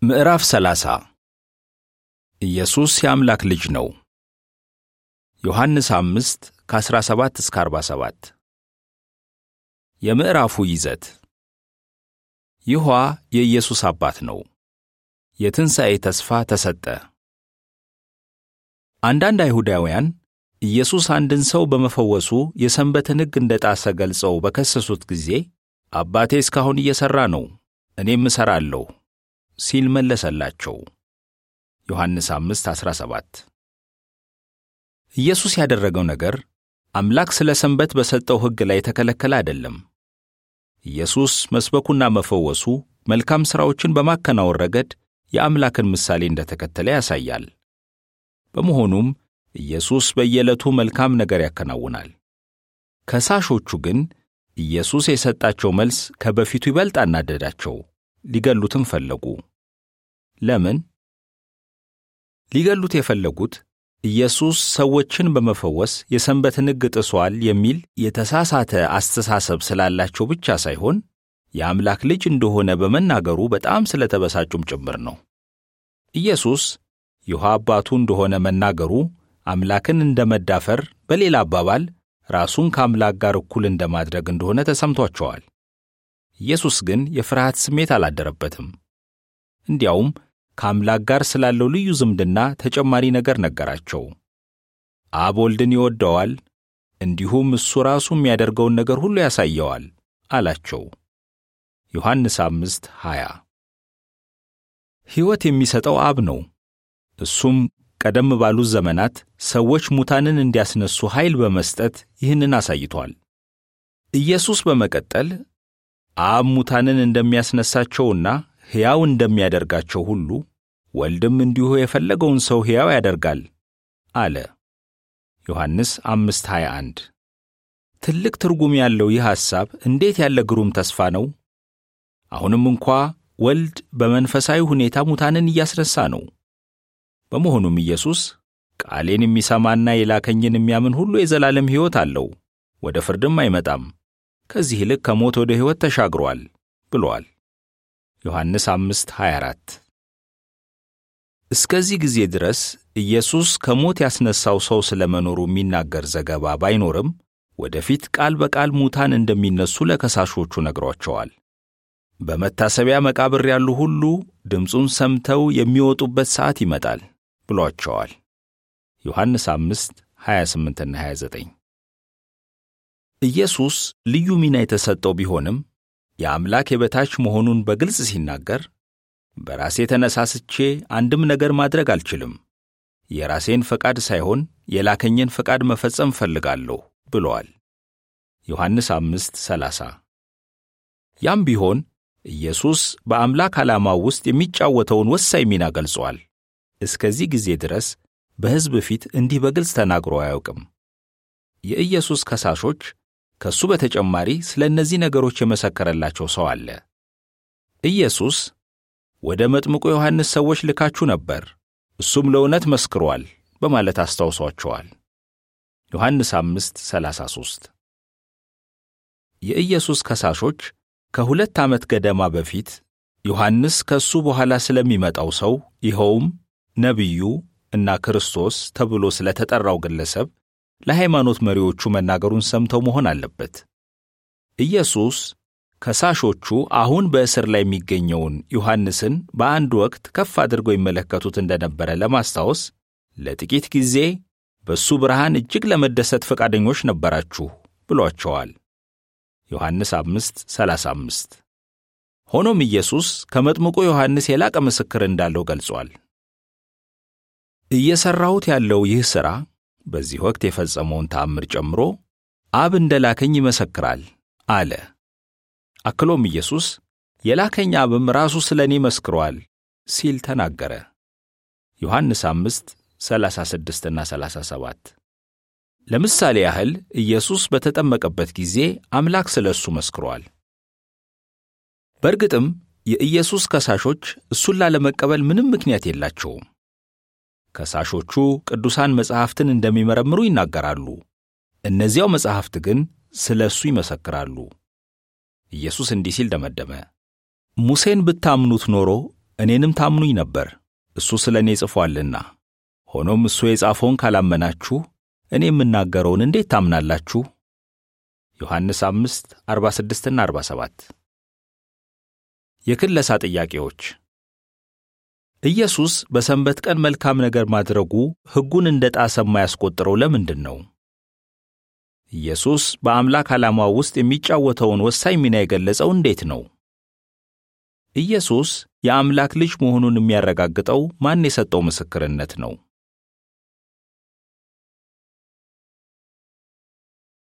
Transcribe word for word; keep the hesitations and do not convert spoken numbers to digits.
ምዕራፍ ሰላሳ ኢየሱስ የአምላክ ልጅ ነው። ዮሐንስ አምስት ከአስራ ሰባት እስከ አርባ ሰባት። የምዕራፉ ይዘት ይሖዋ የኢየሱስ አባት ነው። የትንሣኤ ተስፋ ተሰጠ። አንዳንድ አይሁዳውያን ኢየሱስ አንድን ሰው በመፈወሱ የሰንበትን ሕግ እንደጣሰ ገልጸው በከሰሱት ጊዜ አባቴ እስካሁን እየሠራ ነው፣ እኔም እሠራለሁ ሲል መለሰላቸው። ዮሐንስ አምስት አስራ ሰባት። ኢየሱስ ያደረገው ነገር አምላክ ስለ ሰንበት በሰጠው ሕግ ላይ የተከለከለ አይደለም። ኢየሱስ መስበኩና መፈወሱ መልካም ሥራዎችን በማከናወን ረገድ የአምላክን ምሳሌ እንደተከተለ ያሳያል። በመሆኑም ኢየሱስ በየዕለቱ መልካም ነገር ያከናውናል። ከሳሾቹ ግን ኢየሱስ የሰጣቸው መልስ ከበፊቱ ይበልጥ አናደዳቸው። ሊገሉትም ፈለጉ። ለምን? ሊገሉት የፈለጉት ኢየሱስ ሰዎችን በመፈወስ የሰንበትን ሕግ ጥሷል የሚል የተሳሳተ አስተሳሰብ ስላላቸው ብቻ ሳይሆን የአምላክ ልጅ እንደሆነ በመናገሩ በጣም ስለተበሳጩም ጭምር ነው። ኢየሱስ ይሖዋ አባቱ እንደሆነ መናገሩ አምላክን እንደመዳፈር፣ በሌላ አባባል ራሱን ከአምላክ ጋር እኩል እንደማድረግ እንደሆነ ተሰምቷቸዋል። ኢየሱስ ግን የፍርሃት ስሜት አላደረበትም። እንዲያውም ከአምላክ ጋር ስላለው ልዩ ዝምድና ተጨማሪ ነገር ነገራቸው። አብ ወልድን ይወደዋል፣ እንዲሁም እሱ ራሱ የሚያደርገውን ነገር ሁሉ ያሳየዋል አላቸው። ዮሐንስ አምስት ሃያ። ሕይወት የሚሰጠው አብ ነው። እሱም ቀደም ባሉት ዘመናት ሰዎች ሙታንን እንዲያስነሱ ኃይል በመስጠት ይህንን አሳይቷል። ኢየሱስ በመቀጠል አብ ሙታንን እንደሚያስነሳቸውና ሕያው እንደሚያደርጋቸው ሁሉ ወልድም እንዲሁ የፈለገውን ሰው ሕያው ያደርጋል አለ። ዮሐንስ አምስት ሃያ አንድ። ትልቅ ትርጉም ያለው ይህ ሐሳብ እንዴት ያለ ግሩም ተስፋ ነው! አሁንም እንኳ ወልድ በመንፈሳዊ ሁኔታ ሙታንን እያስነሳ ነው። በመሆኑም ኢየሱስ ቃሌን የሚሰማና የላከኝን የሚያምን ሁሉ የዘላለም ሕይወት አለው፣ ወደ ፍርድም አይመጣም፣ ከዚህ ይልቅ ከሞት ወደ ሕይወት ተሻግሯል ብሏል። ዮሐንስ አምስት ሃያ አራት። እስከዚህ ጊዜ ድረስ ኢየሱስ ከሞት ያስነሳው ሰው ስለመኖሩ የሚናገር ዘገባ ባይኖርም ወደፊት ቃል በቃል ሙታን እንደሚነሱ ለከሳሾቹ ነግሯቸዋል። በመታሰቢያ መቃብር ያሉ ሁሉ ድምፁን ሰምተው የሚወጡበት ሰዓት ይመጣል ብሏቸዋል። ዮሐንስ አምስት ሃያ ስምንትና ሃያ ዘጠኝ። ኢየሱስ ልዩ ሚና የተሰጠው ቢሆንም የአምላክ የበታች መሆኑን በግልጽ ሲናገር በራሴ ተነሳስቼ አንድም ነገር ማድረግ አልችልም፣ የራሴን ፈቃድ ሳይሆን የላከኝን ፈቃድ መፈጸም ፈልጋለሁ ብሏል። ዮሐንስ አምስት ሰላሳ። ያም ቢሆን ኢየሱስ በአምላክ ዓላማው ውስጥ የሚጫወተውን ወሳኝ ሚና ገልጿል። እስከዚህ ጊዜ ድረስ በሕዝብ ፊት እንዲህ በግልጽ ተናግሮ አያውቅም። የኢየሱስ ከሳሾች ከሱ በተጨማሪ ስለ እነዚህ ነገሮች የመሰከረላቸው ሰው አለ። ኢየሱስ ወደ መጥምቁ ዮሐንስ ሰዎች ልካችሁ ነበር፣ እሱም ለእውነት መስክሯል በማለት አስታውሷቸዋል። ዮሐንስ አምስት ሰላሳ ሦስት። የኢየሱስ ከሳሾች ከሁለት ዓመት ገደማ በፊት ዮሐንስ ከሱ በኋላ ስለሚመጣው ሰው ይኸውም ነቢዩ እና ክርስቶስ ተብሎ ስለተጠራው ግለሰብ ለሃይማኖት መሪዎቹ መናገሩን ሰምተው መሆን አለበት። ኢየሱስ ከሳሾቹ አሁን በእስር ላይ የሚገኘውን ዮሐንስን በአንድ ወቅት ከፍ አድርገው ይመለከቱት እንደነበረ ለማስታወስ ለጥቂት ጊዜ በሱ ብርሃን እጅግ ለመደሰት ፈቃደኞች ነበራችሁ ብሏቸዋል። ዮሐንስ አምስት ሰላሳ አምስት። ሆኖም ኢየሱስ ከመጥምቁ ዮሐንስ የላቀ ምስክር እንዳለው ገልጿል። እየሠራሁት ያለው ይህ ሥራ በዚህ ወቅት የፈጸመውን ተአምር ጨምሮ አብ እንደላከኝ ይመሰክራል አለ። አክሎም ኢየሱስ የላከኝ አብም ራሱ ስለ እኔ መስክሯል ሲል ተናገረ። ዮሐንስ አምስት ሰላሳ ስድስትና ሰላሳ ሰባት። ለምሳሌ ያህል ኢየሱስ በተጠመቀበት ጊዜ አምላክ ስለ እሱ መስክሯል። በእርግጥም የኢየሱስ ከሳሾች እሱን ላለመቀበል ምንም ምክንያት የላቸውም። ከሳሾቹ ቅዱሳን መጻሕፍትን እንደሚመረምሩ ይናገራሉ። እነዚያው መጻሕፍት ግን ስለ እሱ ይመሰክራሉ። ኢየሱስ እንዲህ ሲል ደመደመ፣ ሙሴን ብታምኑት ኖሮ እኔንም ታምኑኝ ነበር፣ እሱ ስለ እኔ ጽፏልና። ሆኖም እሱ የጻፈውን ካላመናችሁ እኔ የምናገረውን እንዴት ታምናላችሁ? ዮሐንስ አምስት አርባ ስድስት እና አርባ ሰባት። የክለሳ ጥያቄዎች። ኢየሱስ በሰንበት ቀን መልካም ነገር ማድረጉ ሕጉን እንደ ጣሰ የማያስቆጥረው ለምንድን ነው? ኢየሱስ በአምላክ ዓላማው ውስጥ የሚጫወተውን ወሳኝ ሚና የገለጸው እንዴት ነው? ኢየሱስ የአምላክ ልጅ መሆኑን የሚያረጋግጠው ማን የሰጠው ምስክርነት ነው?